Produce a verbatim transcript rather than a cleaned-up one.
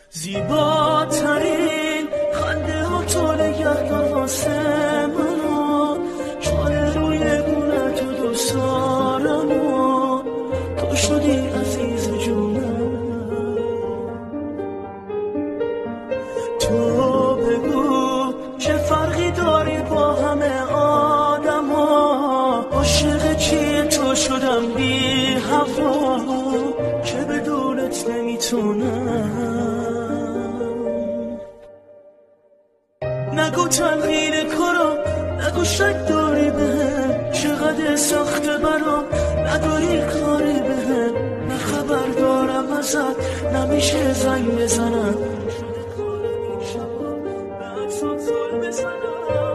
زیباترین خنده ها تو نگهدار واسه منو، چاره روی گونه تو دوست دارم و تو شدی عزیز جونم. تو بگو چه فرقی داری با همه آدم ها، عاشق چیه تو شدم بی هوا که بدونت نمیتونم. نگو تنقیل کنم، نگو شک داری بهم، چقدر سخته برام نداری کاری بهم. نه خبر دارم ازت، نمیشه زنگ بزنم